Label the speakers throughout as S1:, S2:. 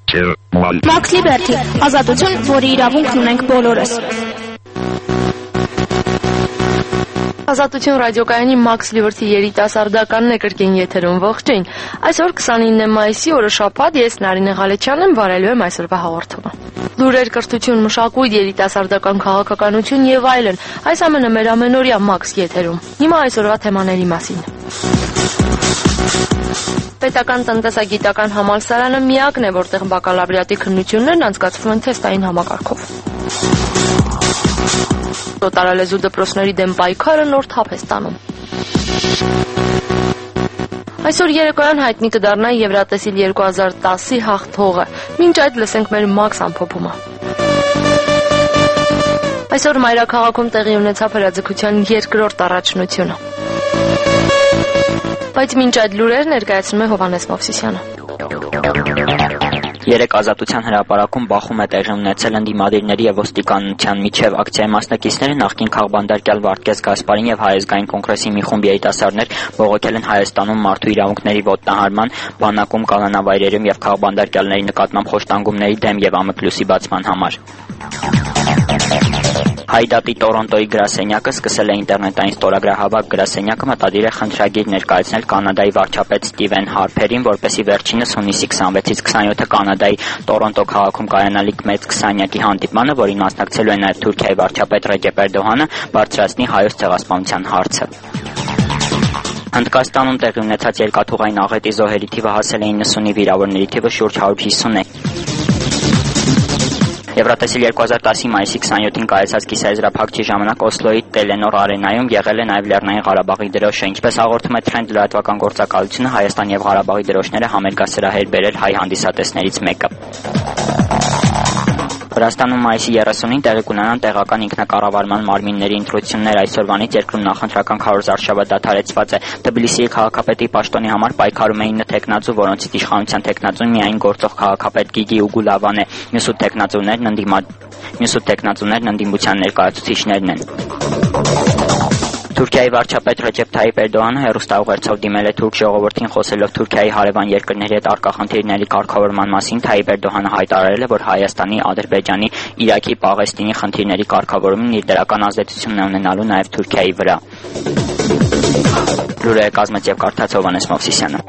S1: Max Liberty, ազատություն, որի իրավունքն ունենք բոլորս։
S2: Ազատություն ռադիոկայանի Max Liberty երիտասարդականն է կրկին եթերում, ողջույն։ Այսօր 29 մայիսի օրը շաբաթ, ես Նարինե Ղալեչյանն եմ, վարելու եմ այսօրվա հաղորդումը։ Լուրեր, կրթություն, մշակույթ, երիտասարդական քաղաքականություն եւ այլն։ Այս ամենը մեր ամենօրյա Max եթերում։ Հիմա այսօրվա թեմաների մասին։ Պետական տնտեսագիտական համալսարանը միակն է, որտեղ բակալավրիատի քննություններն անցկացվում են թեստային համակարգով։ Օտարալեզու դպրոցների դեմ պայքարը նոր թափ է ստանում։ Այսօր երեկոյան հայտնի կդառնա Եվրատեսիլ 2010-ի հաղթողը։ Մինչ այդ լսենք մեր Max ամփոփումը։ Այսօր մայրաքաղաքում տեղի ունեցավ հրաձգության երկրորդ առաջնությունը։ Բայց մինչ այդ լուրեր ներկայացնում է Հովհաննես Մովսիսյանը։
S3: Երեք ազատության հրապարակում բախում է տեղի ունեցել ընդդիմադիրների եւ ոստիկանության միջև ակցիայի մասնակիցները նախկին քաղբանդարկյալ Վարդգես Գասպարին եւ Հայ ազգային կոնգրեսի մի խումբ երիտասարդներ բողոքել են Հայաստանում մարդու իրավունքների ոտնահարման, բանակում, կանոնավայրերում եւ քաղբանդարկյալների նկատմամբ խոշտանգումների դեմ եւ ամկլուսի բացման համար։ Հայդատի Տորոնտոյի գրասենյակը սկսել է ինտերնետային ստորագրահավաք գրասենյակը մտադիր է խնդրագիր ներկայացնել Կանադայի վարչապետ Ստիվեն Հարփերին, որպեսզի վերջինս հունիսի 26-ից 27-ը Կանադայի Տորոնտո քաղաքում կայանալիք մեծ 20-յակի հանդիպմանը, որին մասնակցելու է նաև Թուրքիայի վարչապետ Ռեջեփ Էրդողանը, բարձրացնի հայոց ցեղասպանության հարցը։ Հնդկաստանում տեղի ունեցած երկաթուղային աղետի զոհերի թիվը հասել է 90-ի, վիրավորների թիվը շուրջ 150 է։ Եվրատեսիլ 2010-ի մայիսի 27-ին կայացած կիսաեզրափակչի ժամանակ Օսլոյի Տելենոր արենայում եղել է նաև Լեռնային Ղարաբաղի դրոշը, ինչպես հաղորդում է Trend լրատվական գործակալությունը, Հայաստան եւ Ղարաբաղի դրոշները համերգասրահ բերել հայ հանդիսատեսներից մեկը։ Վրաստանում մայիսի 30-ին տեղի կունենան տեղական ինքնակառավարման մարմինների ընտրություններ։ Այսօրվանից երկրում նախընտրական քարոզարշավը դադարեցված է։ Թբիլիսիի քաղաքապետի պաշտոնի համար պայքարում էին 9 տեխնացու, որոնցից իշխանության տեխնացուն միայն գործող քաղաքապետ Գիգի Ուգուլավան է։ Մյուս 8 տեխնացուներն ընդդիմության ներկայացուցիչներն են։ Թուրքիայի վարչապետ Ռեջեփ Թայիփ Էրդողանը հեռուստաուղերձով դիմել է թուրք ժողովրդին, խոսելով Թուրքիայի հարևան երկրների հետ առկա խնդիրների կարգավորման մասին։ Թայիփ Էրդողանը հայտարարել է, որ Հայաստանի, Ադրբեջանի, Իրաքի, Պաղեստինի խնդիրների կարգավորումն իր դրական ազդեցությունն է ունենալու նաև Թուրքիայի վրա։ Լուրերը կազմեց եւ կարդաց Հովհաննես Մովսիսյանը։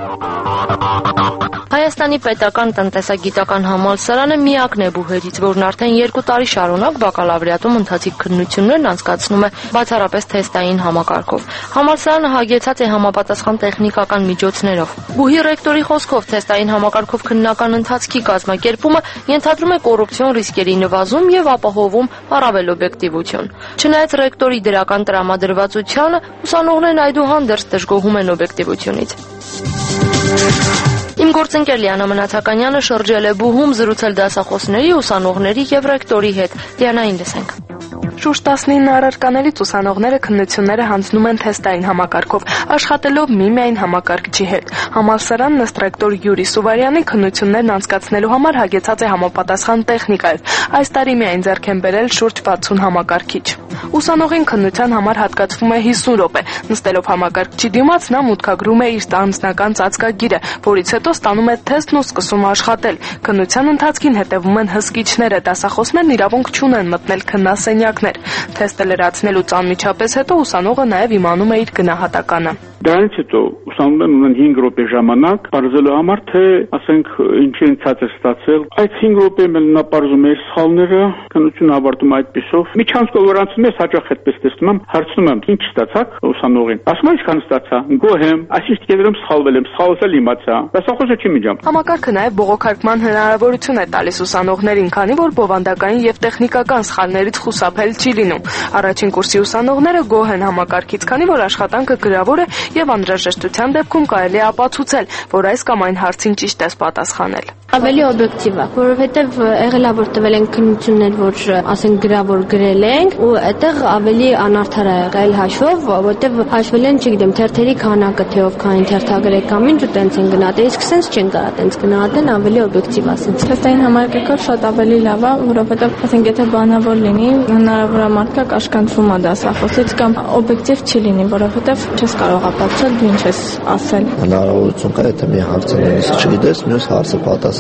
S2: Հայաստանի պետական տնտեսագիտական համալսարանը միակն է բուհերից, որն արդեն 2 տարի շարունակ բակալավրիատում ընթացիկ քննություններն անցկացնում է բացառապես թեստային համակարգով։ Համալսարանը հագեցած է համապատասխան տեխնիկական միջոցներով։ Բուհի ռեկտորի խոսքով թեստային համակարգով քննական ընթացքի կազմակերպումը ենթադրում է կոռուպցիոն ռիսկերի նվազում եւ ապահովում առավել օբյեկտիվություն։ Չնայած ռեկտորի դրական տրամադրվածությանը, ուսանողներն այդուհանդերձ դժգոհում են օբյեկտիվությունից։ Իմ գործընկեր Լիանա Մնացականյանը շրջել է բուհում, զրուցել դասախոսների, ուսանողների եւ ռեկտորի հետ։ Լիանային լսենք։
S4: Շուրջ 19 առարկաներից ուսանողները քննությունները հանձնում են թեստային համակարգով, աշխատելով միմիայն համակարգչի հետ։ Համալսարանն ըստ ռեկտոր Յուրի Սուվարյանի քննություններն անցկացնելու համար հագեցած է համապատասխան տեխնիկայով։ Այս տարի միայն ձեռք են բերել շուրջ 60 համակարգիչ։ Ուսանողին քննության համար հատկացվում է 50 րոպե։ Նստելով համակարգչի դիմաց նա մուտքագրում է իր անձնական ծածկագիրը, որից հետո ստանում է թեստն ու սկսում աշխատել։ Քննության ընթացքին հետևում են հսկիչները, դասախոսներն իրավունք չունեն մտնել քննասենյակներ։ Թեստը լրացնելուց անմիջապես հետո ուսանողը նաև իմանում է իր գնահատականը։
S5: Դրանից հետո ուսանողներն ունեն 5 րոպե ժամանակ բարձելու համար, թե ասենք ինչի ցած է ստացել։ Այդ 5 րոպեում էլ նա բարձում է սխալները, քննությունը ավարտում այդպիսով։ Միջանցքով որ անցնում ես, հաճախ այդպես տեսնում եմ, հարցնում եմ, ինչ ստացաք ուսանողին։ Ասում է, ինչքան ստացա։ Գոհ եմ, այսինքն կերում սխալվել եմ, սխալվել իմացա։ Դասախոսը չի միջամ։
S4: Համակարգը նաև բողոքարկման հնարավորություն է տալիս ուսանողներին, քանի որ բովանդակային եւ տեխնիկական սխալներից խուսափել չի լինում։ Առաջին կուրսի ուսանողները գոհ են համակարգից, քանի որ աշխատանքը գրավոր է եւ անհրաժեշտության դեպքում կարելի է ապացուցել, որ այս կամ այն հարցին ճիշտ է պատասխանել։
S6: Ավելի օբյեկտիվ է, որովհետև եղել է որ տվել են քննություններ, որ ասենք գրավոր գրել ենք, ու այդտեղ ավելի անարդար է եղել հաշվով, որովհետև հաշվել են, չգիտեմ, թերթերի քանակը, թե ով քանի թերթագրել կամ ինչ ու տենց են գնահատել, իսկ սենց չեն կարող տենց գնահատեն, ավելի օբյեկտիվ է սենց։
S7: Թեստային համակարգով շատ ավելի լավ է, որովհետև ասենք եթե բանավոր լինի, հնարավոր է մարդկա կաշկանդվում է դասախոսից կամ օբյեկտիվ չի լինի, որովհետև չես կարող ապացուցել, դու ինչ ես ասել։
S8: Հնարավորություն կա, եթե մի հարցը նույնիսկ չգիտես, մյուս հարցը պատասխան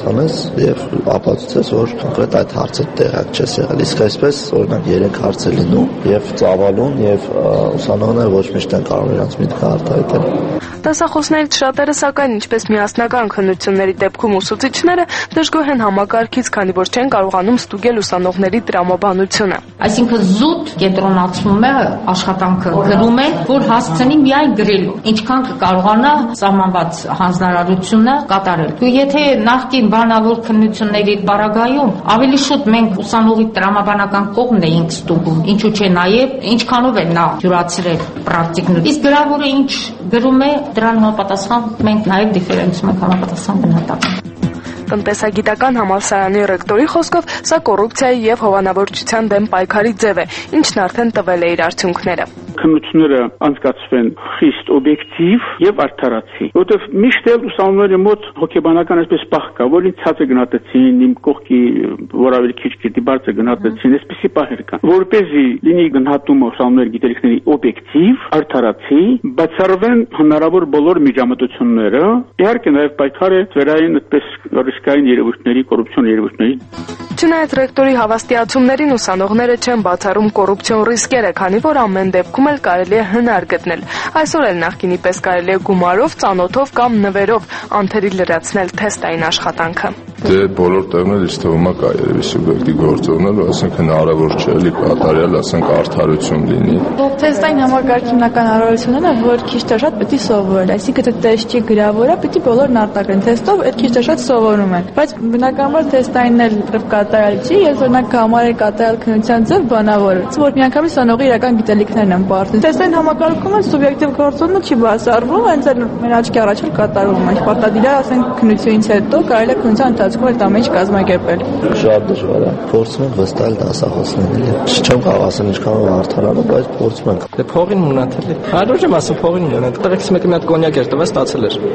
S8: պատասխանես եւ ապացուցես, որ կոնկրետ այդ հարցը տեղակ չես եղել։ Իսկ այսպես օրինակ 3 հարց է լինում եւ ծավալուն եւ ուսանողները ոչ միշտ են կարող իրենց միտքը արտահայտել։
S4: Դասախոսներից շատերը, սակայն, ինչպես միասնական քննությունների դեպքում ուսուցիչները, դժգոհ են համակարգից, քանի որ չեն կարողանում ստուգել ուսանողների տրամաբանությունը։
S9: Այսինքն զուտ կենտրոնացվում է աշխատանքը, գրում է, որ հասցնի միայն գրելու, ինչքան կկարողանա սահմանված հանձնարարությունը կատարել։ Ու եթե նախկին բանավոր քննությունների բարագայում ավելի շուտ մենք ուսանողի տրամաբանական կողմն էինք ստուգում, ինչու՞ չէ նաև ինչքանով է նա յուրացրել պրակտիկն։ Իսկ գրավորը ինչ գրում է, դրան համապատասխան մենք նաև դիֆերենցում ենք համապատասխան գնահատական։
S4: Տնտեսագիտական համալսարանի ռեկտորի խոսքով, սա կոռուպցիայի եւ հովանավորչության դեմ պայքարի ձև է, ինչն արդեն տվել է իր արդյունքները։
S5: Քննությունները անցկացվեն խիստ օբյեկտիվ եւ արդարացի, որովհետեւ միշտ էլ ուսանողների մոտ հոգեբանական այսպես պահ կա, որ ինձ ցածը գնահատեցին, իմ կողքի որ ավելի քիչ գիտի բարձր գնահատեցին, այսպեսի պահեր կան, որպեսզի լինի գնահատումը ուսանողների գիտելիքների օբյեկտիվ, արդարացի, բացառվեն հնարավոր բոլոր միջամտությունները, իհարկե նաեւ պայքարը ծերային այդպես ռիսկային երևույթների, կոռուպցիոն երևույթների։
S4: Չնայած ռեկտորի հավաստիացումներին ուսանողները չեն բացառում կոռուպցիոն ռիսկերը, քանի որ ամեն դեպքում էլ կարելի է հնար գտնել։ Այսօր էլ նախկինի պես կարելի է գումարով, ծանոթով կամ նվերով անթերի լրացնել թեստային աշխատանքը։
S10: Դե բոլոր տեղն էլ ինձ թվում է կա երևի սուբյեկտի գործողնել, ասենք հնարավոր չէ էլի կատարյալ, ասենք արդարություն լինի։
S7: Թեստային համակարգի հիմնական առավելությունն է, որ քիչ թե շատ պետք է սովորել, այսինքն դա տեստի գրավորը պետք է բոլորն արտագրեն, թեստով այդ քիչ թե շատ սովորում են։ Բայց բնականաբար թեստային էլ կատարյալ չի, ես օրինակ համարել կատարյալ քննության ձև բանավորը, որ միանգամից ուսանողի իրական գիտելիքներն են պարտել։ Թեստային համակարգում էլ սուբյեկտիվ գործողությունը չի բացառվում, հենց էլ մեր աչքի առաջ էլ կատարվում է։ Պարտադիր է, ասենք քննությունից հետո կարելի է քննության ընթացքում այդ ամեն ինչ կազմակերպել։
S8: Շատ դժվար է։ Փորձում ենք վստահել դասախոսներին։ Չեմ կարող ասել ինչքան արդարանում, բայց փորձում ենք։
S11: Դե փողին մնացել է։ Հարյուր եմ ասում փողին մնաց։ Տղեկից մեկը մի հատ կոնյակ էր տվել, ստացել էր։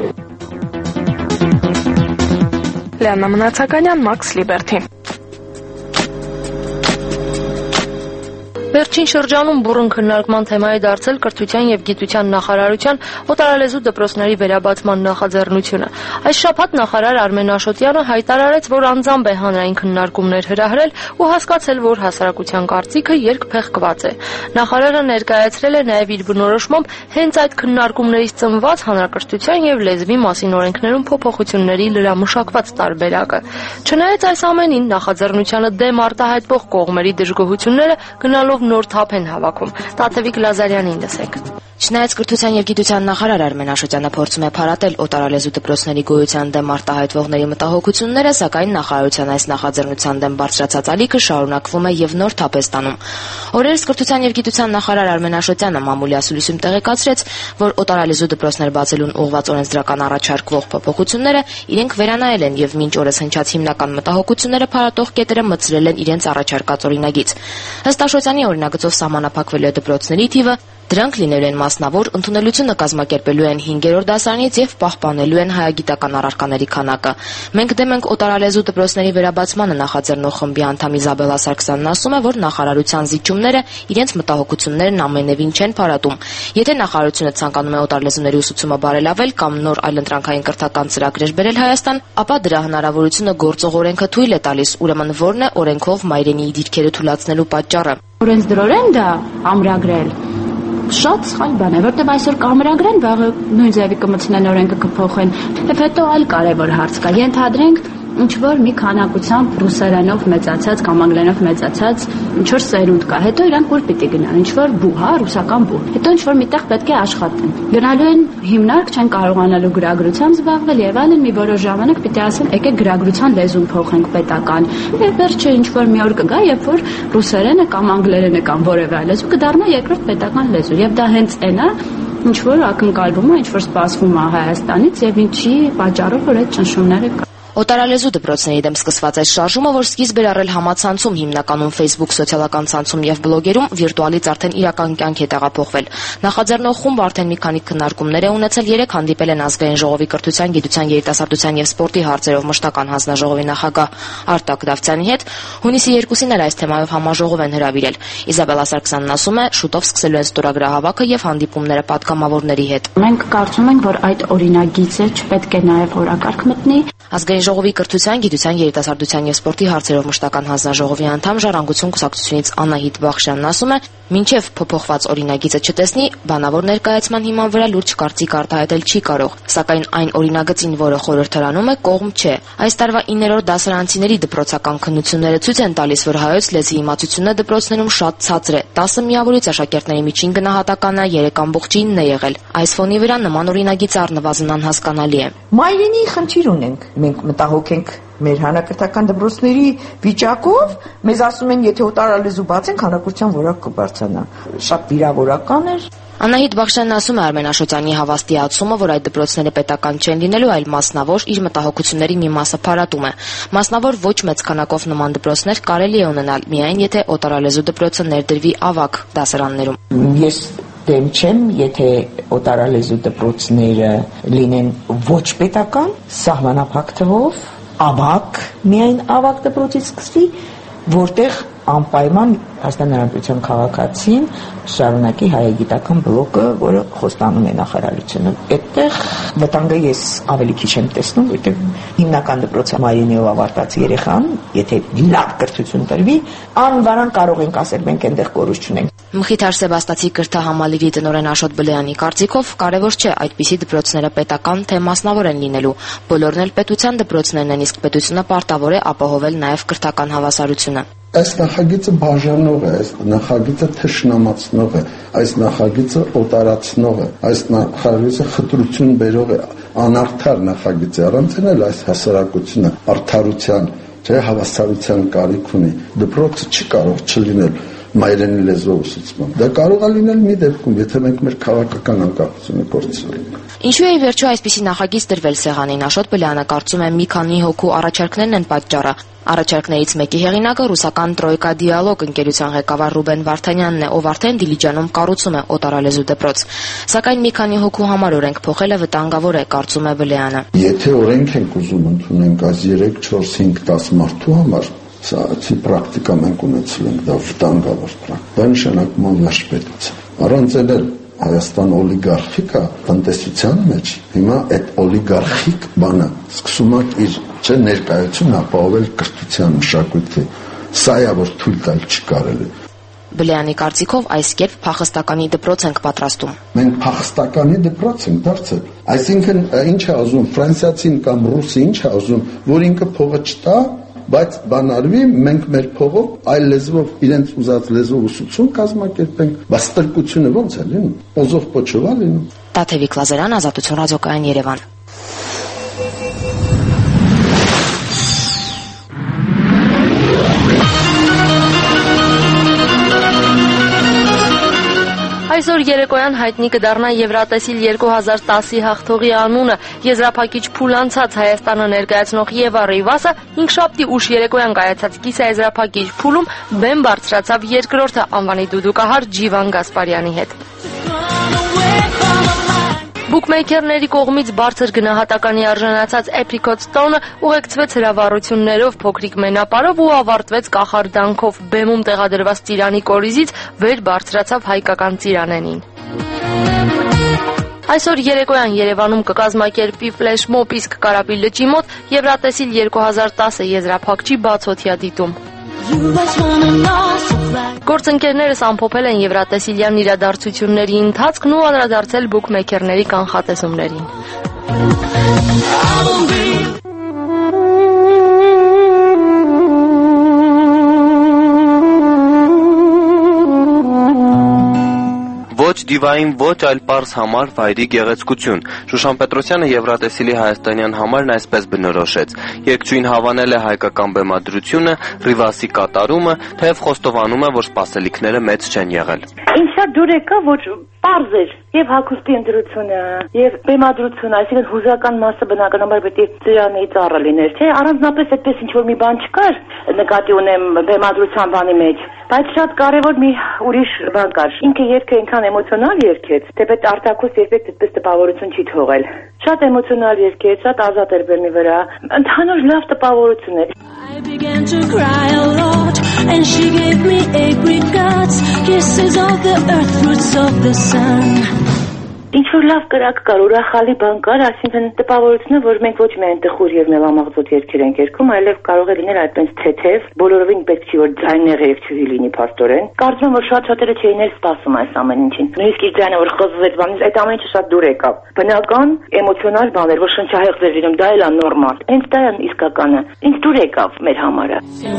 S4: Լիանա Մնացականյան, Max Liberty։
S2: Վերջին շրջանում բուռն քննարկման թեմա է դարձել կրթության եւ գիտության նախարարության օտարալեզու դպրոցների վերաբացման նախաձեռնությունը։ Այս շաբաթ նախարար Արմեն Աշոտյանը հայտարարեց, որ անձամբ է հանրային քննարկումներ հրահրել ու հասկացել, որ հասարակության կարծիքը երկփեղկված է։ Նախարարը ներկայացրել է նաեւ իր բնորոշմամբ հենց այդ քննարկումներից ծնված հանրակրթության եւ լեզվի մասին օրենքներում փոփոխությունների լրամշակված տարբերակը։ Չնայած այս ամենին, նախաձեռնությանը դեմ արտահայտվող կողմերի դժգոհությունները գնալով նոր թափ են հավաքում։ Տաթևիկ Լազարյանին լսեք։
S12: Չնայած կրթության եւ գիտության նախարար Արմեն Աշոտյանը փորձում է փարատել օտարալեզու դպրոցների գոյության դեմ արտահայտվողների մտահոգությունները, սակայն նախարարության այս նախաձեռնության դեմ բարձրացած ալիքը շարունակվում է եւ նոր թափ է ստանում։ Օրերս կրթության եւ գիտության նախարար Արմեն Աշոտյանը մամուլի ասուլիսում տեղեկացրեց, որ օտարալեզու դպրոցներ բացելուն ուղղված օրենսդրական առաջարկվող փոփոխությունները իրենք վերանայել են եւ մինչ օրս հնչած հիմնական մտահոգությունները փարատող կետերը մտցրել են իրենց առաջարկած օրինագիծ։ Ըստ Աշոտյանի օրինագծով սահմանափակվելու է դպրոցների թիվը, դրանք լինելու են մասնավոր, ընդունելությունը կազմակերպելու են 5-րդ դասարանից եւ պահպանելու են հայագիտական առարկաների քանակը։ Մենք դեմ ենք օտարալեզու դպրոցների վերաբացմանը նախաձեռնող խմբի անդամ Իզաբելլա Սարգսյանն ասում է, որ նախարարության զիջումները իրենց մտահոգություններն ամենևին չեն փարատում։ Եթե նախարարությունը ցանկանում է օտարալեզուների ուսուցումը բարելավել կամ նոր այլընտրանքային կրթական ծրագրեր բերել Հայաստան, ապա դրա հնարավորությունը գործող օրենքը թույլ է տալիս, ուրեմն որն է օրենքով մայրենիի դիրքերը թույլատնելու պատճառը։
S13: Օրենսդրորեն դա ամրագրել շատ սխալ բան է, որտեղ այսօր կամրագրեն, վաղը նույն ձևի կմտցնեն օրենքը կփոխեն։ Եվ հետո այլ կարևոր հարց կա։ Ենթադրենք ինչ որ մի քանակությամբ ռուսերենով մեծացած կամ անգլերենով մեծացած ինչ որ սերունդ կա, հետո իրանք որ պիտի գնան, ինչ որ բու, հա, ռուսական բու։ Հետո ինչ որ միտեղ պետք է աշխատեն։ Գնալու են հիմնարկ, չեն կարողանալու գրագրությամբ զբաղվել եւ այլն, մի որոշ ժամանակ պիտի ասեն, եկեք գրագրության լեզուն փոխենք պետական։ Եվ վերջը ինչ որ մի օր կգա, երբ որ ռուսերենը կամ անգլերենը կամ որևէ այլ լեզու կդառնա երկրորդ պետական լեզու։ Եվ դա հենց այն է, ինչ որ ակնկալվում է, ինչ որ սպասվում է Հայաստանից եւ ինչի պատճառով որ այդ ճնշումները կա։
S12: Օտարալեզու դպրոցների դեմ սկսված այս շարժումը, որ սկիզբ էր առել համացանցում, հիմնականում Facebook սոցիալական ցանցում եւ բլոգերում, վիրտուալից արդեն իրական կյանք է տեղափոխվել։ Նախաձեռնող խումբը արդեն մի քանի քննարկումներ է ունեցել, 3 հանդիպել են ազգային ժողովի կրթության, գիտության, երիտասարդության եւ սպորտի հարցերով մշտական հանձնաժողովի նախագահ Արտակ Դավթյանի հետ։ Հունիսի 2-ին էլ այս թեմայով համաժողով են հրավիրել։ Իզաբելլա Սարգսյանն ասում է, շուտով սկսելու են ստորագրահավաքը եւ հանդիպումները պատգամավորների հետ։
S13: Մենք կարծում ենք, որ այդ օրինագիծը չպետք է նաեւ օրակարգ մտնի։
S12: Ազգային Ազգային ժողովի կրթության, գիտության, երիտասարդության եւ սպորտի հարցերով մշտական հանձնաժողովի անդամ Ժառանգություն կուսակցությունից Անահիտ Բախշյանն ասում է, մինչև փոփոխված օրինագիծը չտեսնի, բանավոր ներկայացման հիման վրա լուրջ կարծիք արտահայտել չի կարող, սակայն այն օրինագծին, որը խորհրդարանում է, կողմ չէ։ Այս տարվա 9-րդ դասարանցիների դպրոցական քննությունները ցույց են տալիս, որ հայոց լեզվի իմացությունը դպրոցներում շատ ցածր է։ 10 միավորից աշակերտների միջին գնահատականը 3.9 է եղել։ Այս ֆոնի վրա նման օրինագիծը առնվազն անհասկանալի է։
S14: Մայրենի խնդիր ունենք, մենք մտահոգ ենք մեր հանրակրթական դպրոցների վիճակով, մեզ ասում են, եթե օտարալեզու բացենք, հանրակրթության որակ կբարձրանա։ Շատ վիրավորական էր։
S12: Անահիտ Բախշյանն ասում է Արմեն Աշոտյանի հավաստիացումը, որ այդ դպրոցները պետական չեն լինելու, այլ մասնավոր, իր մտահոգությունների մի մասը փարատում է։ Մասնավոր ոչ մեծ քանակով նման դպրոցներ կարելի է ունենալ, միայն եթե օտարալեզու դպրոցը ներդրվի ավագ դասարաններում։
S14: Ես դեմ չեմ, եթե օտարալեզու դպրոցները լինեն ոչ պետական, սահմանափակ թվով, ավագ, միայն ավագ դպրոցից սկսվի, որտեղ անպայման Հայաստանի Հանրապետության քաղաքացին շարունակի հայագիտական բլոկը, որը խոստանում է նախարարությունը։ Այդտեղ վտանգը ես ավելի քիչ եմ տեսնում, որտեղ հիմնական դպրոցը մայրենիով ավարտած երեխան, եթե լավ կրթություն տրվի, անվարան կարող ենք ասել, մենք այնտեղ կորուս չունենք։
S12: Մխիթար Սեբաստացի կրթահամալիրի տնօրեն Աշոտ Բլեյանի կարծիքով կարևոր չէ այդպիսի դպրոցները պետական թե մասնավոր են լինելու։ Բոլորն էլ պետության դպրոցներն են, իսկ պետությունը պարտավոր է ապահովել նաև կրթական հավասարությունը։
S15: Այս նախագիծը բաժանող է, այս նախագիծը թշնամացնող է, այս նախագիծը օտարացնող է, այս նախագիծը խտրություն բերող է, անարդար նախագիծ է, առանց էլ այս հասարակությունը արդարության, չէ, հավասարության կարիք ունի։ Դպրոցը չի կարող չլինել մայրենի լեզվով ուսուցման։ Դա կարող է լինել մի դեպքում, եթե մենք մեր քաղաքական անկախությունը կորցրել։
S12: Ինչու է վերջո այսպիսի նախագիծ դրվել սեղանին, Աշոտ Բլեյանը կարծում է մի քանի հոգու առաջարկներն են պատճառը։ Առաջարկներից մեկի հեղինակը ռուսական Տրոյկա դիալոգ ընկերության ղեկավար Ռուբեն Վարդանյանն է, ով արդեն Դիլիջանում կառուցում է օտարալեզու դպրոց։ Սակայն մի քանի հոգու համար օրենք փոխելը վտանգավոր է, կարծում է Բլեյանը։
S15: Եթե օրենք ենք ուզում ընդունենք այս 3, 4, 5, 10 մարդու համար, սա պրակտիկա մենք ունեցել ենք, դա վտանգավոր պրակտիկա։ Դա նշանակում է վարչպետություն։ Առանց էլ Հայաստան օլիգարխիկա տնտեսության մեջ հիմա այդ օլիգարխիկ բանը սկսում է իր ներկայությունն ապահովել կրթության մշակույթի։ Սա է որ թույլ տալ չի կարելի։
S12: Բլեյանի կարծիքով այս կերպ փախստականի դպրոց ենք պատրաստում։
S15: Մենք փախստականի դպրոց ենք դարձել։ Այսինքն ինչ է ուզում ֆրանսիացին կամ ռուսը ինչ է ուզում, որ ինքը փողը չտա, բայց բանարվի, մենք մեր փողով այլ լեզվով իրենց ուզած լեզվով ուսուցում կազմակերպենք, բայց ստրկությունը ո՞նց է լինում։ Օզով փոչով է լինում։
S12: Տաթևիկ Լազարյան, Ազատություն ռադիոկայան, Երևան։
S2: Այսօր երեկոյան հայտնի կդառնա Եվրատեսիլ 2010-ի հաղթողի անունը։ Եզրափակիչ փուլ անցած Հայաստանը ներկայացնող Եվա Ռիվասը հինգշաբթի ուշ երեկոյան կայացած կիսաեզրափակիչ փուլում բեմ բարձրացավ երկրորդը անվանի դուդուկահար Ջիվան Գասպարյանի հետ։ Բուքմեյքերների կողմից բարձր գնահատականի արժանացած Apricot Stone-ը ուղեկցվեց հրավառություններով, փոքրիկ մենապարով ու ավարտվեց կախարդանքով։ Բեմում տեղադրված ծիրանի կորիզից վեր բարձրացավ հայկական ծիրանենին։ Այսօր երեկոյան Երևանում կկազմակերպի ֆլեշմոբ, իսկ Կարապի լճի մոտ Եվրատեսիլ 2010 եզրափակչի բացօթյա դիտում։ Գործընկերներս ամփոփել են Եվրատեսիլյան իրադարձությունների ընթացքն ու անդրադարձել բուքմեյքերների կանխատեսումներին։
S16: Ոչ դիվային, ոչ այլ պարզ համար վայրի գեղեցկություն։ Շուշան Պետրոսյանը Եվրատեսիլի հայաստանյան համարն այսպես բնորոշեց. Երգչուհին հավանել է հայկական բեմադրությունը, Ռիվասի կատարումը, թեև խոստովանում է, որ սպասելիքները մեծ չեն եղել։
S17: Ինչ շատ դուր եկա, որ պարզ էր եւ հագուստի ընտրությունը եւ բեմադրությունը, այսինքն հուզական մասը բնականաբար պետք է ծիրանի ծառը լիներ, չէ՞։ Առանձնապես այդպես ինչ որ մի բան չկար, նկատի ունեմ բեմադրության բանի մեջ, բայց շատ կարեւոր մի ուրիշ բան կար։ Ինքը երգը այնքան էմոցիոնալ երգեց, թեպետ արտակոս երբեք այդպես տպավորություն չի թողել։ Շատ էմոցիոնալ երգեց, շատ ազատ էր բեմի վրա, ընդհանուր լավ տպավորություն էր։ I began to cry a lot and she gave me apricots, kisses of the earth, fruits of the sun. Ինչ որ լավ կրակ կար, ուրախալի բան կար, այսինքն տպավորությունը, որ մենք ոչ միայն տխուր եւ մեղամաղձոտ երգեր ենք երգում, այլև կարող է լինել այդպես թեթև, բոլորովին պետք չի որ ձայներ եւ չուհի լինի փաստորեն։ Կարծում եմ, որ շատ-շատերը չէին էլ սպասում այս ամեն ինչին։ Նույնիսկ իր ձայնը որ խզվեց, բանից այդ ամեն ինչը շատ դուր եկավ։ Բնական, էմոցիոնալ բաներ, որ շնչահեղձ էր լինում, դա էլ է նորմալ։ Հենց դա է իսկականը։ Ինչ դուր եկավ մեր համարը։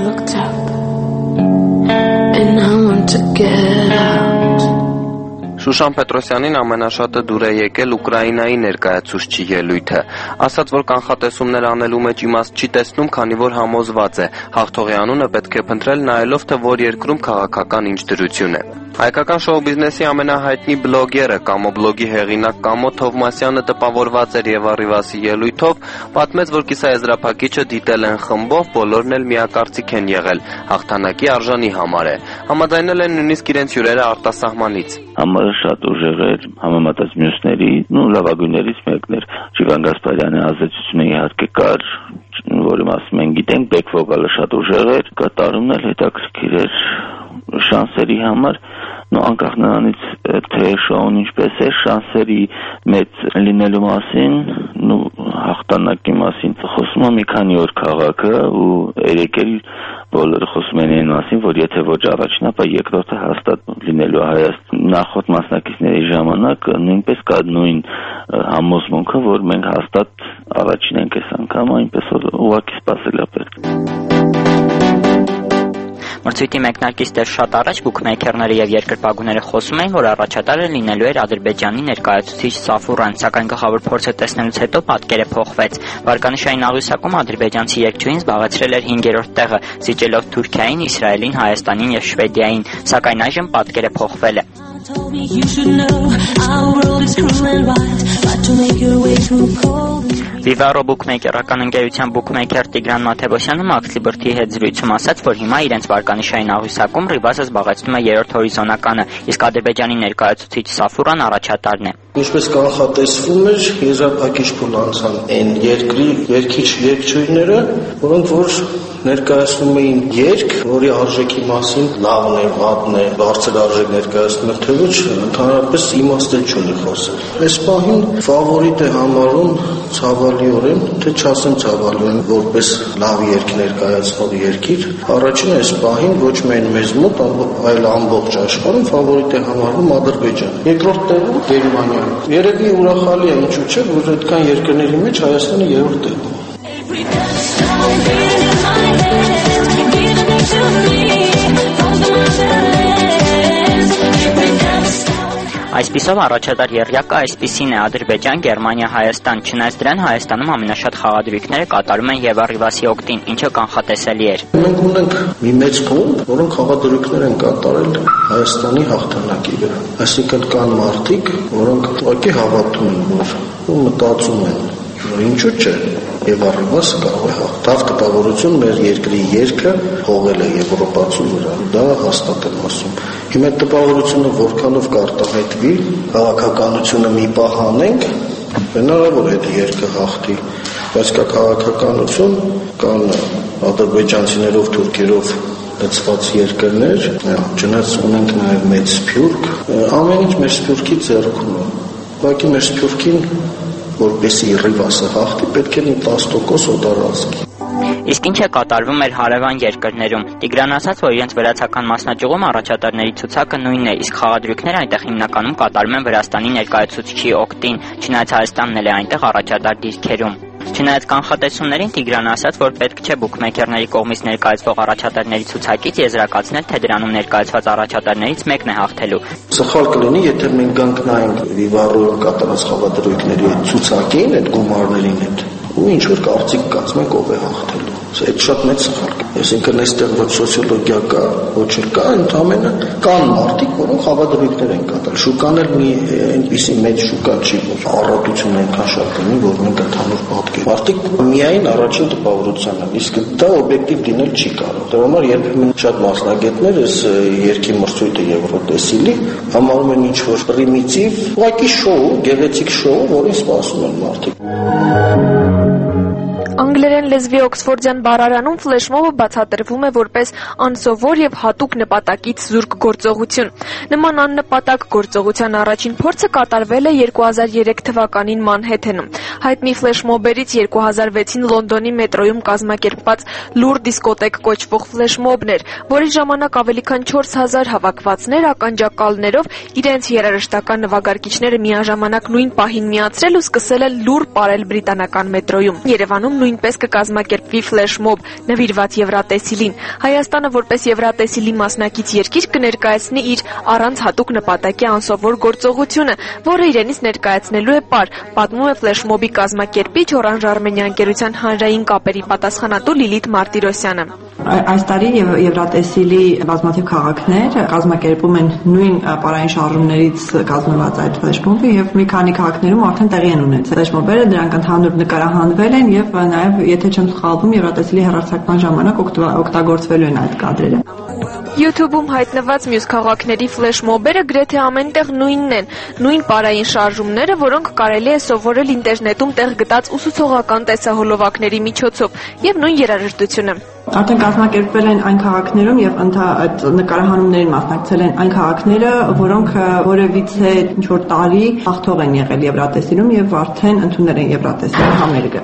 S16: Շուշան Պետրոսյանին ամենաշատը դուր է եկել Ուկրաինայի ներկայացուցչի ելույթը։ Ասաց, որ կանխատեսումներ անելու մեջ իմաստ չի տեսնում, քանի որ համոզված է, հաղթողի անունը պետք է փնտրել նայելով, թե որ երկրում քաղաքական ինչ դրություն է։ Հայկական շոու բիզնեսի ամենահայտնի բլոգերը Կամոբլոգի հեղինակ Կամո Թովմասյանը տպավորված էր Եվա Ռիվասի ելույթով, պատմեց, որ կիսաեզրափակիչը դիտել են խմբով, բոլորն էլ միակարծիք են եղել, հաղթանակի արժանի համար է։ Համաձայնել են նույնիսկ իրենց հյուրերը արտասահմանից։
S18: Համարը շատ ուժեղ էր, համեմատած մյուսների, լավագույններից մեկն էր։ Ջիվան Գասպարյանի ազդեցությունը իհարկե կար, որի մասին մենք գիտենք, բեք վոկալը շատ ուժեղ էր, կատարումն էլ հետաքրքիր էր շանսերի համար, անկախ նրանից թե շոուն ինչպես է, շանսերի մեծ լինելու մասին, հաղթանակի մասին խոսում է մի քանի օր քաղաքը ու երեկել բոլորը խոսում են այն մասին, որ եթե ոչ առաջին, ապա երկրորդը հաստատ լինելու Հայաստան նախորդ մասնակիցների ժամանակ նույնպես կա նույն համոզմունքը, որ մենք հաստատ առաջին ենք այս անգամ, այնպես որ ուղղակի սպասել է պետք։
S3: Մրցույթի մեկնարկից դեռ շատ առաջ բուքմեյքերները եւ երկրպագուները խոսում էին, որ առաջատարը լինելու էր Ադրբեջանի ներկայացուցիչ Սաֆուրան, սակայն գլխավոր փորձը տեսնելուց հետո պատկերը փոխվեց։ Վարկանիշային աղյուսակում ադրբեջանցի երգչուհին զբաղեցրել էր 5-րդ տեղը, զիջելով Թուրքիային, Իսրայելին, Հայաստանին եւ Շվեդիային, սակայն այժմ պատկերը փոխվել է։ Վիվարո բուքմեյքերական ընկերության բուքմեյքեր Տիգրան Մաթեոսյանը Մաքս Լիբերթիի հետ զրույցում ասաց, որ հիմա իրենց վարկանիշային աղյուսակում Ռիվասը զբաղեցնում է 3-րդ հորիզոնականը, իսկ Ադրբեջանի ներկայացուցիչ Սաֆուրան առաջատարն է։
S19: Ինչպես կանխատեսվում էր, եզրափակիչ փուլ անցան այն երկրի երգիչ երգչուհիները, որոնք որ ներկայացնում էին երգ, որի արժեքի մասին լավն է, վատն է, բարձր արժեք ներկայացնում է, թե ոչ ընդհանրապես իմաստել չունի խոսել։ Այս պահին ֆավորիտ է համարում ցավալիորեն, թե չասեմ ցավալիորեն, որպես լավ երգ ներկայացնող երգիչ, առաջինը այս պահին ոչ միայն մեզ մոտ, այլ ամբողջ աշխարհում ֆավորիտ է համարվում Ադրբեջանը։ Երկրորդ տեղում Գերմանիա։ Երևի ուրախալի է, ինչու՞ չէ, որ այդքան երկրների մեջ Հայաստանը 3-րդ տեղում
S3: Այսպիսով առաջատար եռյակը այսպիսին է Ադրբեջան, Գերմանիա, Հայաստան, չնայած դրան Հայաստանում ամենաշատ խաղադրույքները կատարում են Եվա Ռիվասի օգտին, ինչը կանխատեսելի էր։
S19: Մենք ունենք մի մեծ խումբ, որոնք խաղադրույքներ են կատարել Հայաստանի հաղթանակի վրա։ Այսինքն կան մարդիկ, որոնք ուղղակի հավատում են, որ մտածում են, որ ինչու՞ չէ, Եվա Ռիվասը կարող է հաղթալ տպավորություն մեր երկրի երգը հողել է եվրոպացու վրա։ Դա հաստատ եմ ասում։ Հիմա այդ տպավորությունը որքանով կարտահայտվի, քաղաքականությունը մի պահ անենք, հնարավոր է այդ երգը հաղթի, բայց կա քաղաքականություն, կան ադրբեջանցիներով, թուրքերով լցված երկրներ, չնայած ունենք նաև մեծ սփյուռք, ամեն ինչ մեր սփյուռքի ձեռքում է։ Ուղղակի մեր սփյուռքին որպեսի Ռիվասը հաղթի, պետք է 10% օտարազգի։
S3: Իսկ ինչ է կատարվում մեր հարևան երկրներում։ Տիգրան ասաց, որ իրենց վրացական մասնաճյուղում առաջատարների ցուցակը նույնն է, իսկ խաղադրույքները այնտեղ հիմնականում կատարում են Վրաստանի ներկայացուցչի օգտին, չնայած Հայաստանն էլ է այնտեղ առաջատար դիրքերում։ Չնայած կանխատեսումներին Տիգրանը ասաց, որ պետք չէ բուքմեյքերների կողմից ներկայացվող առաջատարների ցուցակից եզրակացնել, թե դրանում ներկայացված առաջատարներից մեկն է հաղթելու։
S19: Սխալ կլինի, եթե մենք գանք նայենք Վիվարոյում կատարած խաղադրույքների ցուցակին, այդ գումարներին հետ, ու ինչ որ կարծիք կազմենք ով է հաղթելու։ Այդ շատ մեծ սխալ է։ Այսինքն այստեղ ոչ սոցիոլոգիա կա, ոչ էլ կա, ընդհանրապես կան մարդիկ, որոնք խաղադրույքներ են կատարել։ Շուկան էլ մի այնպիսի մեծ շուկա չի, որ առատությունն այնքան շատ լինի, որ մենք ընդհանուր պատկեր։ Մարդիկ միայն առաջին տպավորության են, իսկ դա օբյեկտիվ լինել չի կարող։ Դրա համար երբեմն շատ մասնագետներ այս երկի մրցույթը Եվրոտեսիլի համարում են ինչ-որ պրիմիտիվ, ուղղակի շոու, գեղեցիկ շոու, որին սպասում են մարդիկ։
S4: Անգլերեն լեզվի Օքսֆորդյան բառարանում ֆլեշմոբը բացատրվում է որպես անսովոր եւ հատուկ նպատակից զուրկ գործողություն։ Նման աննպատակ գործողության առաջին փորձը կատարվել է 2003 թվականին Մանհեթենում։ Հայտնի ֆլեշմոբերից 2006-ին Լոնդոնի մետրոյում կազմակերպված լուր դիսկոտեկ կոչվող ֆլեշմոբն էր, որի ժամանակ ավելի քան 4000 հավաքվածներ ականջակալներով իրենց երաժշտական նվագարկիչները միաժամանակ նույն պահին միացրել ու սկսել են լուր պարել բրիտանական մետրոյում։ Երևանում նույնպես կկազմակերպվի ֆլեշմոբ նվիրված Եվրատեսիլին։ Հայաստանը որպես Եվրատեսիլի մասնակից երկիր կներկայացնի իր առանց հատուկ նպատակի անսովոր գործողությունը, որը իրենից ներկայացնելու է պար, պատմում է ֆլեշմոբի կազմակերպիչ Օրանժ Արմենիա ընկերության հանրային կապերի պատասխանատու Լիլիթ Մարտիրոսյանը։
S7: Այս տարի Եվրատեսիլի բազմաթիվ քաղաքներ կազմակերպում են նույն պարային շարժումներից կազմված այդ ֆլեշմոբը եւ մի քանի քաղաքներում արդեն տեղի են ունեցել ֆլեշմոբերը, դրանք ընդհանուր նկարահանվել են եւ նաեւ եթե չեմ սխալվում Եվրատեսիլի հեռարձակման ժամանակ օգտագործվելու են այդ կադրերը։ YouTube-ում հայտնված մյուս քաղաքների ֆլեշմոբերը գրեթե ամենտեղ նույնն են, նույն պարային շարժումները, որոնք կարելի է սովորել ինտերնետում տեղ գտած ուսուցողական տեսահոլովակների միջոցով եւ նույն երաժշտությունը։ Արդեն կազմակերպվել են այն քաղաքներում եւ այդ նկարահանումներին մասնակցել են այն քաղաքները, որոնք որևիցե ինչ-որ տարի հաղթող են եղել Եվրատեսիլում եւ արդեն ընդունել են Եվրատեսիլի համերգը։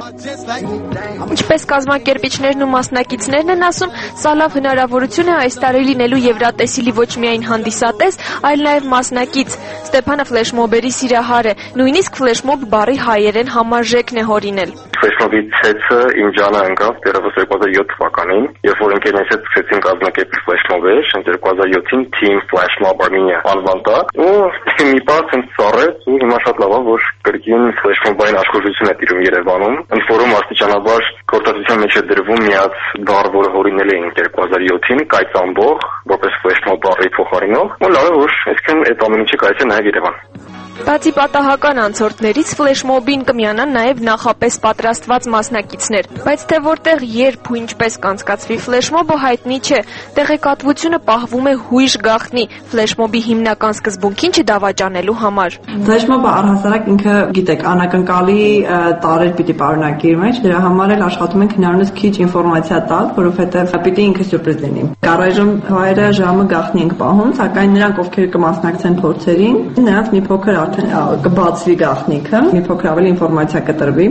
S7: Ինչպես կազմակերպիչներն ու մասնակիցներն են ասում, սա լավ հնարավորություն է այս տարի լինելու Եվրատեսիլի ոչ միայն հանդիսատես, այլ նաեւ մասնակից։ Ստեփանը ֆլեշմոբերի սիրահար է, նույնիսկ ֆլեշմոբ բառի հայերեն համարժեքն է հորինել։
S20: Ֆլեշմոբի ցեցը իմ ջանը ընկավ դեռևս 2007 թվականին, երբ որ ընկերներս հետ սկսեցին կազմակերպել ֆլեշմոբեր, 2007-ին Team Flashmob Armenia անվան տա, ու մի պահ ինձ ծառեց ու հիմա շատ լավ է, որ կրկին ֆլեշմոբային աշխուժություն է տիրում Երևանում, ընդ որում աստիճանաբար գործածության մեջ է դրվում միած բառ, որը հորինել էին 2007-ին, կայծամբող, որպես ֆլեշմոբ բառի փոխարինող, ու լավ է, որ այսքան այդ ամեն ինչը կայացել է նաև Երևան։
S4: Բացի պատահական անցորդներից ֆլեշմոբին կմիանան նաև նախապես պատրաստված մասնակիցներ, բայց թե որտեղ, երբ ու ինչպես կանցկացվի ֆլեշմոբը հայտնի չէ։ Տեղեկատվությունը պահվում է հույժ գաղտնի ֆլեշմոբի հիմնական սկզբունքին չդավաճանելու համար։
S7: Ֆլեշմոբը առհասարակ ինքը, գիտեք, անակնկալի տարեր պիտի պարունակի իր մեջ, դրա համար էլ աշխատում ենք հնարավորինս քիչ ինֆորմացիա տալ, որովհետև պիտի ինքը սյուրպրիզ լինի։ Առայժմ վայրը ժամը գաղտնի ենք պահում, սակայն նրանք, ովքեր կմասնակցեն փորձերին, նրանց մի փոքր արդեն կբացվի գաղտնիքը, մի փոքր ավելի ինֆորմացիա կտրվի։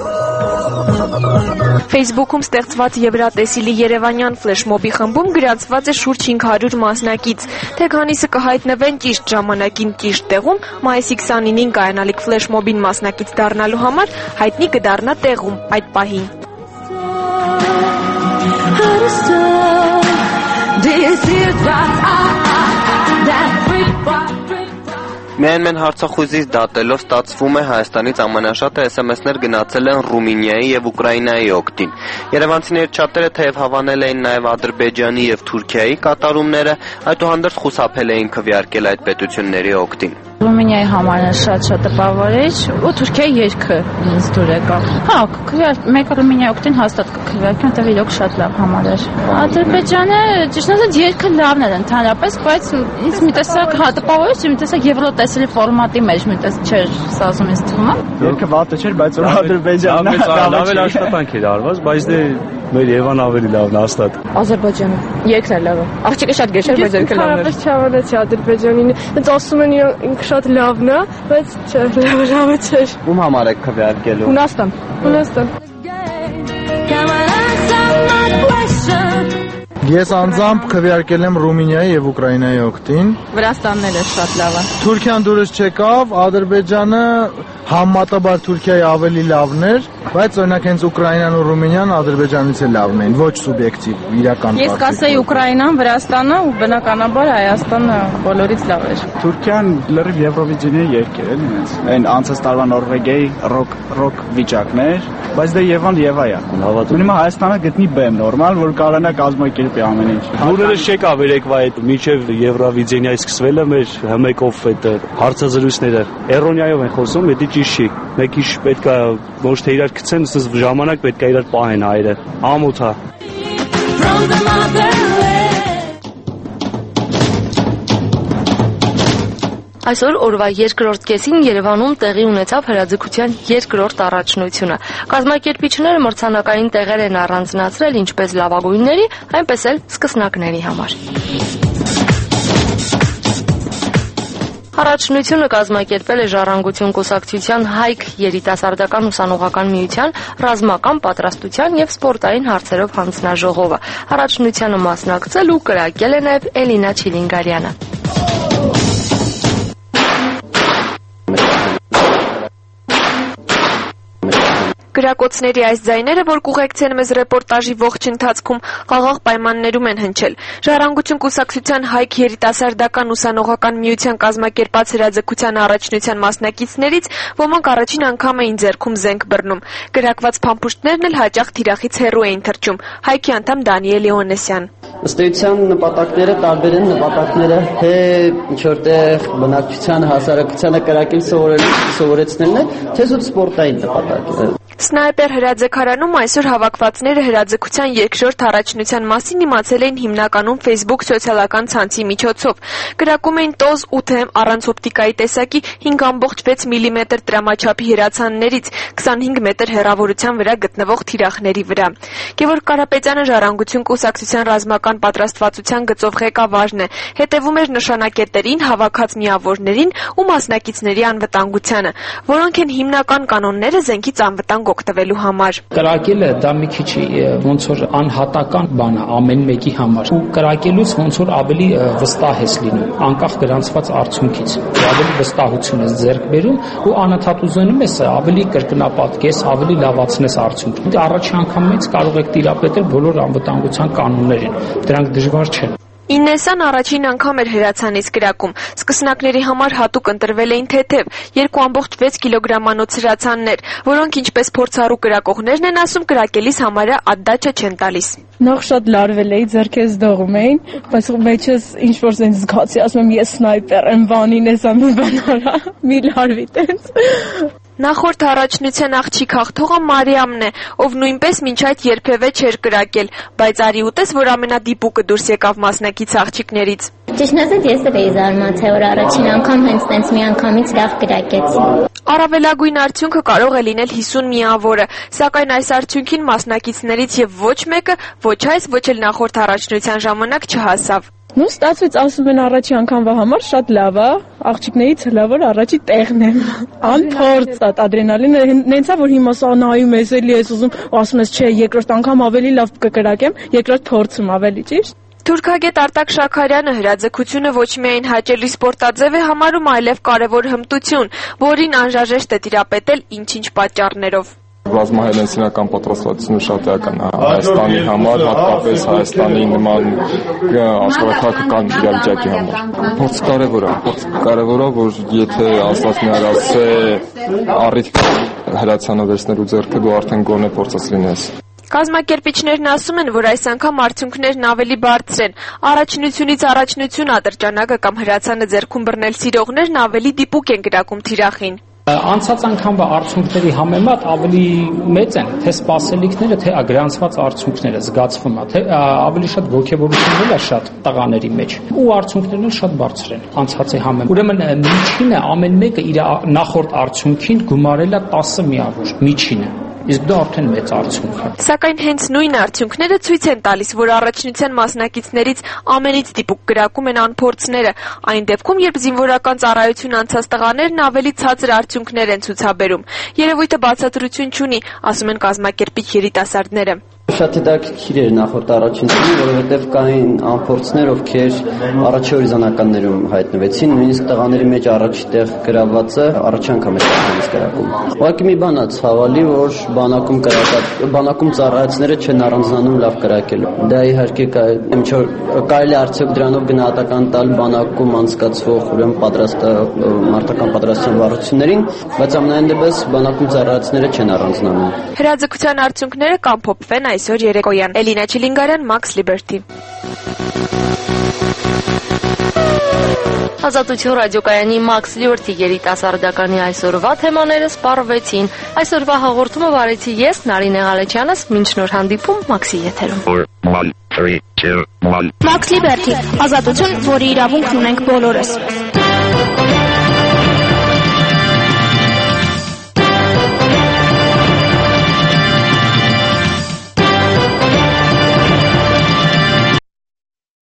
S4: Facebook-ում ստեղծված Եվրատեսիլի երևանյան ֆլեշմոբի խմբում գրանցված է շուրջ 500 մասնակից։ Թե քանիսը կհայտնվեն ճիշտ ժամանակին ճիշտ տեղում, մայիսի 29-ին կայանալիք ֆլեշմոբին մասնակից դառնալու համար հայտնի կդառնա տեղում այդ պահին։
S16: Միայն մեն հարցախույզից դատելով ստացվում է Հայաստանից ամենաշատը SMS-ներ գնացել են Ռումինիայի եւ Ուկրաինայի օգտին։ Երևանցիների շատերը թեև հավանել էին նաեւ Ադրբեջանի եւ Թուրքիայի կատարումները, այդուհանդերձ խուսափել էին քվեարկել այդ պետությունների օգտին։
S21: Ռումինիայի համարն է շատ տպավորիչ ու Թուրքիայի երգը ինձ դուր եկավ։ Հա, մեկը Ռումինիայի օգտին հաստատ կքվեարկեմ, որտեղ իրոք շատ լավ համար էր։ Ադրբեջանը ճիշտ ասած երգը լավն էր ընդհանրապես, բայց ինձ մի տեսակ տպավորիչ, մի տեսակ Եվրոտեսիլի ֆորմատի մեջ մի տեսակ չէր սազում ինձ թվում։
S22: Երգը վատը չէր, բայց որ Ադրբեջանը լավ աշխատանք էր արված, բայց դե մեր Երևան ավելի լավն հաստատ։
S4: Ադրբեջանը երգն է լավը։ Աղջիկը շատ գեշ էր, բայց երգը լավն էր։
S23: Ես չավանեցի Ադրբեջանին։ Ինձ ասում են ինքը շատ լավն է, բայց չէ, լավը չէր։
S22: Ում համար եք քվեարկելու։
S23: Հունաստան։
S24: Ես անձամբ քվեարկել եմ Ռումինիայի եւ Ուկրաինայի օգտին։
S21: Վրաստանն էլ է շատ լավը։
S24: Թուրքիան դուրս չեկավ, Ադրբեջանը համեմատաբար Թուրքիայի ավելի լավն էր, բայց օրինակ հենց Ուկրաինան ու Ռումինիան Ադրբեջանից էլ լավն են, ոչ սուբյեկտիվ, իրական։
S21: Ես կասեի Ուկրաինան, Վրաստանը ու բնականաբար Հայաստանը բոլորից լավ էր։
S22: Թուրքիան լրիվ Եվրովիզիոնի երկեր է, այն անցած տարվա Նորվեգիայի ռոք վիճակներ, բայց դե Եվան է։ Հիմա Հայաստանը գտնի բեմ նորմալ, որ կարողանա կազմակերպի ամեն ինչ։
S25: Լուրերը չեկա երեկվա այդ միջև Եվրովիզիոնիայի սկսվելը մեր հմեկով այդ հարցազրույցները էրոնիայով են խոսում, դա ճիշտ չի։ Մեկ ինչ պետքա ոչ թե իրար գցեն, ասես ժամանակ պետքա իրար պահեն հայերը։ Ամոթ է։
S2: Այսօր օրվա երկրորդ կեսին Երևանում տեղի ունեցավ հրաձգության երկրորդ առաջնությունը։ Կազմակերպիչները մրցանակային տեղեր են առանձնացրել ինչպես լավագույնների, այնպես էլ սկսնակների համար։ Առաջնությունը կազմակերպել է Ժառանգություն կուսակցության Հայք երիտասարդական ուսանողական միության ռազմական պատրաստության և սպորտային հարցերով հանձնաժողովը։ Առաջնությանը մասնակցել ու կրակել է նաև Էլինա Չիլինգարյանը։
S1: Գրակոծների այս ձայները, որ կուղեկցեն մեզ ռեպորտաժի ողջ ընթացքում, խաղաղ պայմաններում են հնչել։ Ժառանգություն կուսակցության Հայք երիտասարդական ուսանողական միության կազմակերպած հրաձգության առաջնության մասնակիցներից ոմանք առաջին անգամ էին ձեռքում զենք բռնում։ Գրակված փամփուշտներն էլ հաճախ թիրախից հեռու էին թռչում։ Հայքի անդամ Դանիել Իոնեսյան։
S5: Ըստ էության նպատակները տարբեր են, նպատակները թե ինչ-որտեղ բնակչության հասարակությանը կրակել սովորեցնելն է, թե զուտ սպորտային նպատակ։
S1: Սնայպեր հրաձգարանում այսօր հավաքվածները հրաձգության երկրորդ առաջնության մասին իմացել էին հիմնականում Facebook սոցիալական ցանցի միջոցով։ Կրակում էին տոզ 8M առանց օպտիկայի տեսակի 5.6 մմ տրամաչափի հրացաններից 25 մետր հեռավորության վրա գտնվող թիրախների վրա։ Գևորգ Կարապետյանը Ժառանգություն կուսակցության ռազմական պատրաստվածության գծով ղեկավարն է։ Հետևում էր նշանակետերին, հավաքած միավորներին ու մասնակիցների անվտանգությանը, որոնք են հիմնական կանոնները զենքից անվտանգ օգտվելու համար։
S6: Կրակելը դա մի քիչ ոնց որ անհատական բան է ամեն մեկի համար։ Ու կրակելուց ոնց որ ավելի վստահ ես լինում, անկախ գրանցված արդյունքից։ Ավելի վստահություն ես ձեռք բերում ու անընդհատ ուզենում ես ավելի կրկնապատկես, ավելի լավացնես արդյունքը։ Առաջին անգամից կարող եք տիրապետել բոլոր անվտանգության կանոններին։ Դրանք դժվար չեն։
S1: Ինեսան առաջին անգամ էր հրացանից կրակում։ Սկսնակների համար հատուկ ընտրվել էին թեթև 2.6 կիլոգրամանոց հրացաններ, որոնք ինչպես փորձառու կրակողներն են ասում, կրակելիս համարյա ադդաչը չեն տալիս։
S23: Նախ շատ լարվել էի, ձեռքերս դողում էին, բայց մեջս ինչ-որ զեն զգացի, ասում եմ ես սնայպեր եմ, վանին ես ամի բանարա, մի լարվի տենց։
S1: Նախորդ առաջնության աղջիկ հաղթողը Մարիամն է, ով նույնպես մինչ այդ երբևէ չէր կրակել, բայց արի ուտես, որ ամենադիպուկը դուրս եկավ մասնակից աղջիկներից։
S9: Ճիշտն ասած, ես էլ էի զարմացել, որ առաջին անգամ հենց տենց մի անգամից լավ կրակեցի։
S1: Առավելագույն արդյունքը կարող է լինել 50 միավորը, սակայն այս արդյունքին մասնակիցներից եւ ոչ մեկը ոչ այս, ոչ էլ նախորդ առաջնության ժամանակ չհասավ։
S23: Ну, ստացվեց, ասում են առաջի անգամվա համար շատ լավ է, աղջիկներից լավ որ առաջի տեղն եմ։ Անփորձ է, ադրենալինը նենցա որ հիմա սա նայում ես էլի ես ուզում, ասում ես չէ, երկրորդ անգամ ավելի լավ կկրակեմ, երկրորդ փորձում ավելի ճիշտ։
S1: Թուրքագետ Արտակ Շաքարյանը հրաձգությունը ոչ միայն հաճելի սպորտաձև է համարում, այլև կարևոր հմտություն, որին անհրաժեշտ է տիրապետել ինչ-ինչ պատճառներով։
S10: Ռազմահելենսինական պատրաստվածությունը շատ էական է Հայաստանի համար, հատկապես Հայաստանի նման աշխարհաքաղաքական իրավիճակի համար։ Փորձ կարևոր է, որ եթե Աստված ներասե առիթ հրացանը վերցնելու ձեռքը դու արդեն գոնե փորձած լինես։
S1: Կազմակերպիչներն ասում են, որ այս անգամ արդյունքներն ավելի բարձր են։ Առաջնությունից առաջնություն ատրճանակը կամ հրացանը ձեռքում բռնել սիրողներն ավելի դիպուկ են կրակում թիրախին։
S6: Անցած անգամվա արդյունքների համեմատ ավելի մեծ են թե սպասելիքները, թե գրանցված արդյունքները զգացվում է, թե ավելի շատ ոգևորություններ է շատ տղաների մեջ ու արդյունքներն էլ շատ բարձր են անցածի համեմատ։ Ուրեմն միջինը ամեն մեկը իր նախորդ արդյունքին գումարել է 10 միավոր, միջինը։ Իսկ դա արդեն մեծ արդյունք է։
S1: Սակայն հենց նույն արդյունքները ցույց են տալիս, որ առաջնության մասնակիցներից ամենից դիպուկ կրակում են անփորձները, այն դեպքում, երբ զինվորական ծառայություն անցած տղաներն ավելի ցածր արդյունքներ են ցուցաբերում։ Երևույթը բացատրություն չունի, ասում են կազմակերպիչ երիտասարդները։
S5: Շատ հետաքրքիր էր նախորդ առաջնությունը, որովհետև կային անփորձներ, ովքեր առաջի հորիզոնականներում հայտնվեցին, նույնիսկ տղաների մեջ առաջի տեղ գրավվածը առաջի անգամ է կրակում։ Ուղղակի մի բան է ցավալի, որ բանակում ծառայեցները չեն առանձնանում լավ կրակելու։ Դա իհարկե կարելի արդյոք դրանով գնահատական տալ բանակում անցկացվող մարտական պատրաստության վարություններին, բայց ամենայն դեպս բանակում ծառայեցները չեն առանձնանում։
S1: Հրաձգության արդյունքները կամփոփվեն այսօր երեկոյան։ Էլինա Չիլինգարյան, Max Liberty։
S2: Ազատություն ռադիոկայանի Max Liberty երիտասարդականի այսօրվա թեմաները սպառվեցին։ Այսօրվա հաղորդումը վարեցի ես, Նարինե Ղալեչյանս, մինչ նոր հանդիպում Max-ի եթերում։
S9: Max Liberty, ազատություն, որի իրավունքն ունենք բոլորս։